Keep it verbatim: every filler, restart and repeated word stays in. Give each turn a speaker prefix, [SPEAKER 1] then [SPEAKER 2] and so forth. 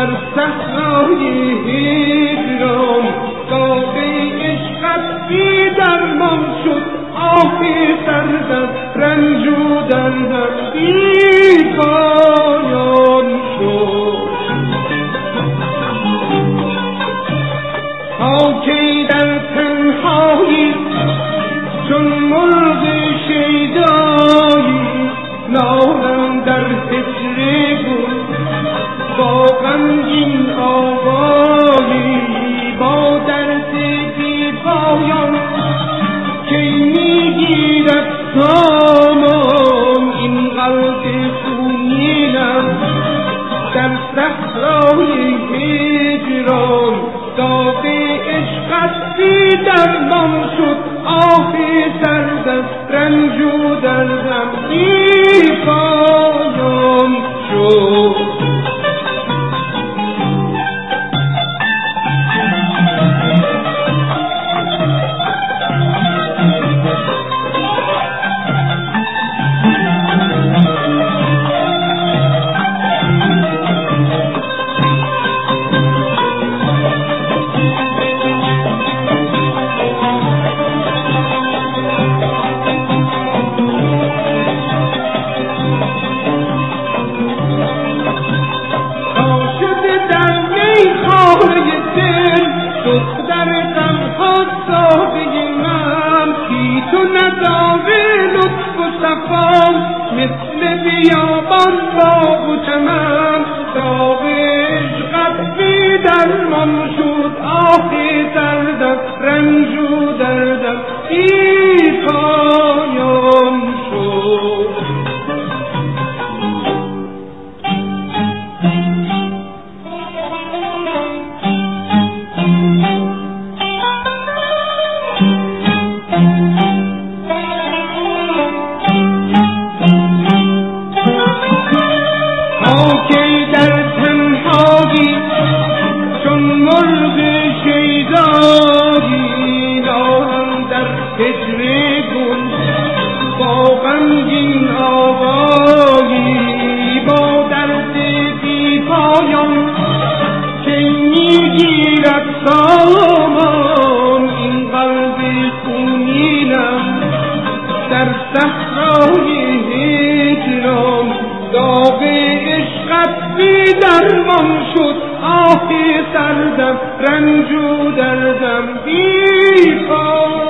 [SPEAKER 1] در صحرای هجران داغ عشقت بی درمان شد، آه سرد از رنج و دردم بی پایان شد. تا کی در تنهایی چون مرغ شیدایی نالم در هجر گل، با غمگین آوایی با درد بی پایان کی میگیرد سامان این قلب خونینم در صحرای هجران داغ عشقت بی درمان شد، آه سرد از رنج و دردم بی پایان شد. مثل بیابان باغ و چمن داغ عشقت بی درمان شد، آه دردم رنج و دردم بی پایان شد. سامان این قلب خونینم در صحرای هجران داغ عشقت بی درمان شد، آه سردم رنج و دردم بی پایان.